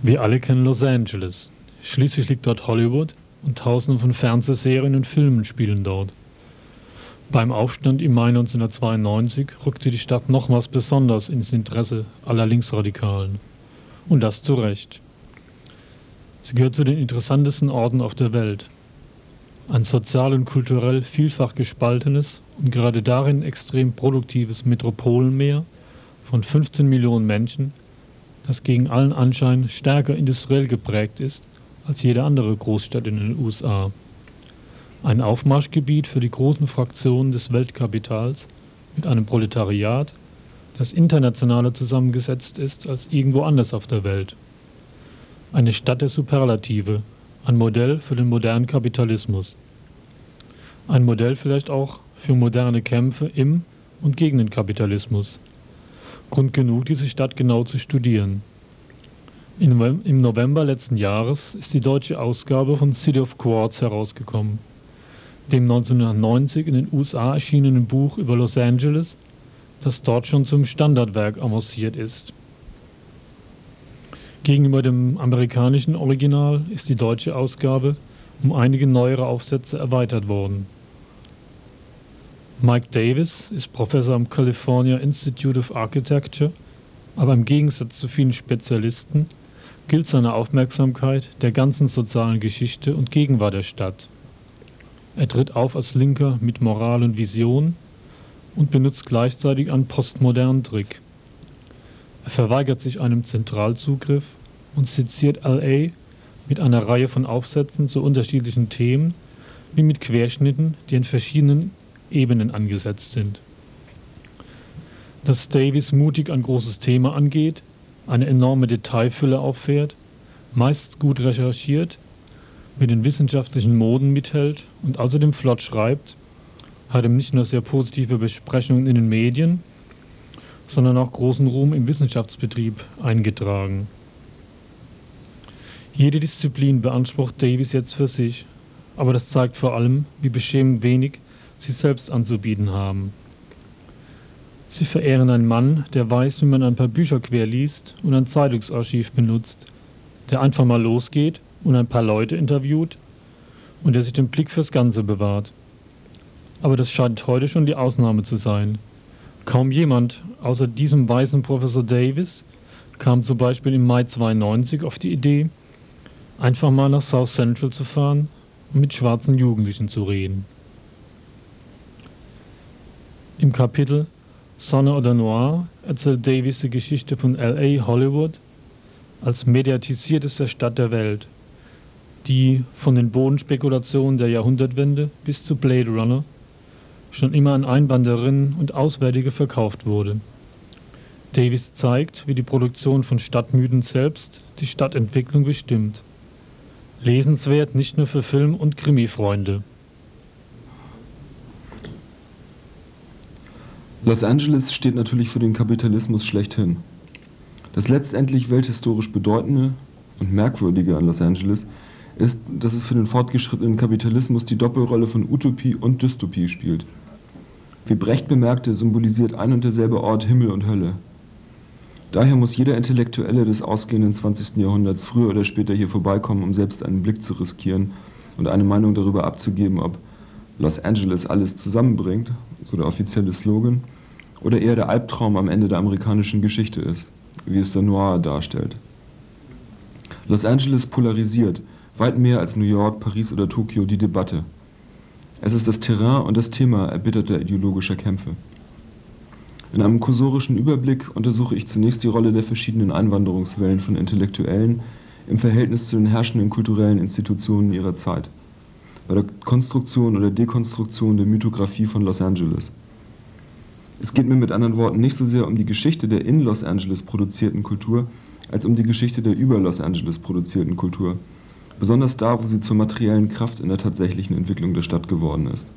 Wir alle kennen Los Angeles. Schließlich liegt dort Hollywood und Tausende von Fernsehserien und Filmen spielen dort. Beim Aufstand im Mai 1992 rückte die Stadt nochmals besonders ins Interesse aller Linksradikalen. Und das zu Recht. Sie gehört zu den interessantesten Orten auf der Welt. Ein sozial und kulturell vielfach gespaltenes und gerade darin extrem produktives Metropolenmeer von 15 Millionen Menschen, das gegen allen Anschein stärker industriell geprägt ist als jede andere Großstadt in den USA. Ein Aufmarschgebiet für die großen Fraktionen des Weltkapitals mit einem Proletariat, das internationaler zusammengesetzt ist als irgendwo anders auf der Welt. Eine Stadt der Superlative, ein Modell für den modernen Kapitalismus. Ein Modell vielleicht auch für moderne Kämpfe im und gegen den Kapitalismus. Grund genug, diese Stadt genau zu studieren. Im November letzten Jahres ist die deutsche Ausgabe von City of Quartz herausgekommen, dem 1990 in den USA erschienenen Buch über Los Angeles, das dort schon zum Standardwerk avanciert ist. Gegenüber dem amerikanischen Original ist die deutsche Ausgabe um einige neuere Aufsätze erweitert worden. Mike Davis ist Professor am California Institute of Architecture, aber im Gegensatz zu vielen Spezialisten gilt seine Aufmerksamkeit der ganzen sozialen Geschichte und Gegenwart der Stadt. Er tritt auf als Linker mit Moral und Vision und benutzt gleichzeitig einen postmodernen Trick. Er verweigert sich einem Zentralzugriff und seziert LA mit einer Reihe von Aufsätzen zu unterschiedlichen Themen, wie mit Querschnitten, die in verschiedenen Ebenen angesetzt sind. Dass Davis mutig ein großes Thema angeht, eine enorme Detailfülle auffährt, meist gut recherchiert, mit den wissenschaftlichen Moden mithält und außerdem flott schreibt, hat ihm nicht nur sehr positive Besprechungen in den Medien, sondern auch großen Ruhm im Wissenschaftsbetrieb eingetragen. Jede Disziplin beansprucht Davis jetzt für sich, aber das zeigt vor allem, wie beschämend wenig sie selbst anzubieten haben. Sie verehren einen Mann, der weiß, wie man ein paar Bücher querliest und ein Zeitungsarchiv benutzt, der einfach mal losgeht und ein paar Leute interviewt und der sich den Blick fürs Ganze bewahrt. Aber das scheint heute schon die Ausnahme zu sein. Kaum jemand außer diesem weißen Professor Davis kam zum Beispiel im Mai 1992 auf die Idee, einfach mal nach South Central zu fahren und mit schwarzen Jugendlichen zu reden. Im Kapitel Sonne oder Noir erzählt Davis die Geschichte von LA Hollywood als mediatisiertester Stadt der Welt, die von den Bodenspekulationen der Jahrhundertwende bis zu Blade Runner schon immer an Einwanderinnen und Auswärtige verkauft wurde. Davis zeigt, wie die Produktion von Stadtmythen selbst die Stadtentwicklung bestimmt. Lesenswert nicht nur für Film- und Krimi-Freunde. Los Angeles steht natürlich für den Kapitalismus schlechthin. Das letztendlich welthistorisch Bedeutende und Merkwürdige an Los Angeles ist, dass es für den fortgeschrittenen Kapitalismus die Doppelrolle von Utopie und Dystopie spielt. Wie Brecht bemerkte, symbolisiert ein und derselbe Ort Himmel und Hölle. Daher muss jeder Intellektuelle des ausgehenden 20. Jahrhunderts früher oder später hier vorbeikommen, um selbst einen Blick zu riskieren und eine Meinung darüber abzugeben, ob Los Angeles alles zusammenbringt, so der offizielle Slogan, oder eher der Albtraum am Ende der amerikanischen Geschichte ist, wie es der Noir darstellt. Los Angeles polarisiert, weit mehr als New York, Paris oder Tokio, die Debatte. Es ist das Terrain und das Thema erbitterter ideologischer Kämpfe. In einem kursorischen Überblick untersuche ich zunächst die Rolle der verschiedenen Einwanderungswellen von Intellektuellen im Verhältnis zu den herrschenden kulturellen Institutionen ihrer Zeit, bei der Konstruktion oder Dekonstruktion der Mythographie von Los Angeles. Es geht mir mit anderen Worten nicht so sehr um die Geschichte der in Los Angeles produzierten Kultur, als um die Geschichte der über Los Angeles produzierten Kultur, besonders da, wo sie zur materiellen Kraft in der tatsächlichen Entwicklung der Stadt geworden ist.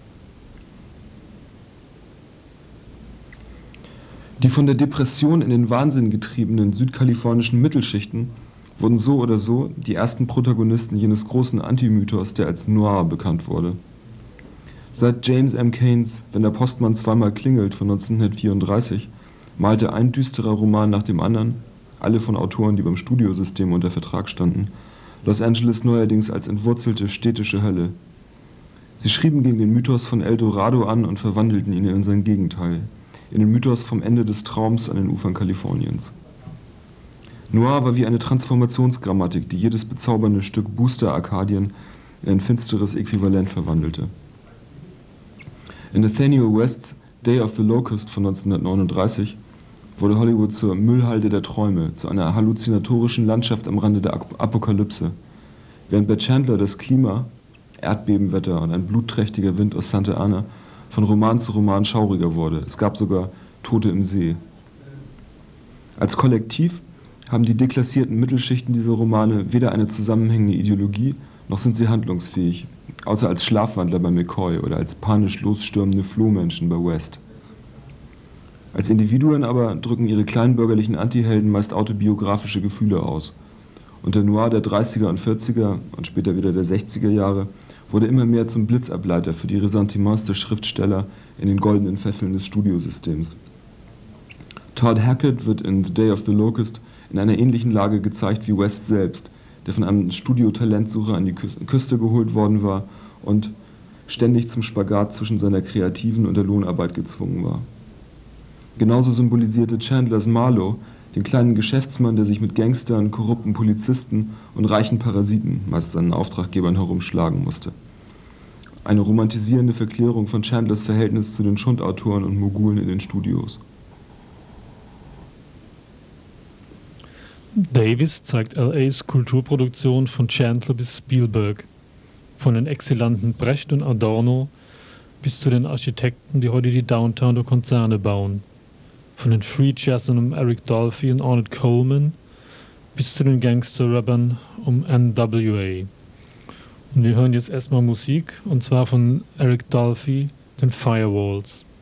Die von der Depression in den Wahnsinn getriebenen südkalifornischen Mittelschichten wurden so oder so die ersten Protagonisten jenes großen Antimythos, der als Noir bekannt wurde. Seit James M. Keynes Wenn der Postmann zweimal klingelt von 1934 malte ein düsterer Roman nach dem anderen, alle von Autoren, die beim Studiosystem unter Vertrag standen, Los Angeles neuerdings als entwurzelte städtische Hölle. Sie schrieben gegen den Mythos von El Dorado an und verwandelten ihn in sein Gegenteil, in den Mythos vom Ende des Traums an den Ufern Kaliforniens. Noir war wie eine Transformationsgrammatik, die jedes bezaubernde Stück Booster-Arkadien in ein finsteres Äquivalent verwandelte. In Nathaniel Wests Day of the Locust von 1939 wurde Hollywood zur Müllhalde der Träume, zu einer halluzinatorischen Landschaft am Rande der Apokalypse, während bei Chandler das Klima, Erdbebenwetter und ein blutträchtiger Wind aus Santa Ana von Roman zu Roman schauriger wurde. Es gab sogar Tote im See. Als Kollektiv haben die deklassierten Mittelschichten dieser Romane weder eine zusammenhängende Ideologie, noch sind sie handlungsfähig, außer als Schlafwandler bei McCoy oder als panisch losstürmende Flohmenschen bei West. Als Individuen aber drücken ihre kleinbürgerlichen Antihelden meist autobiografische Gefühle aus. Und der Noir der 30er und 40er und später wieder der 60er Jahre wurde immer mehr zum Blitzableiter für die Ressentiments der Schriftsteller in den goldenen Fesseln des Studiosystems. Todd Hackett wird in The Day of the Locust in einer ähnlichen Lage gezeigt wie West selbst, der von einem Studio-Talentsucher an die Küste geholt worden war und ständig zum Spagat zwischen seiner kreativen und der Lohnarbeit gezwungen war. Genauso symbolisierte Chandlers Marlowe den kleinen Geschäftsmann, der sich mit Gangstern, korrupten Polizisten und reichen Parasiten, meist seinen Auftraggebern, herumschlagen musste. Eine romantisierende Verklärung von Chandlers Verhältnis zu den Schundautoren und Mogulen in den Studios. Davis zeigt LAs Kulturproduktion von Chandler bis Spielberg, von den Exzellenten Brecht und Adorno bis zu den Architekten, die heute die Downtown der Konzerne bauen, von den Free Jazzern um Eric Dolphy und Ornette Coleman bis zu den Gangster-Rappern um N.W.A. Und wir hören jetzt erstmal Musik, und zwar von Eric Dolphy, den Firewalls.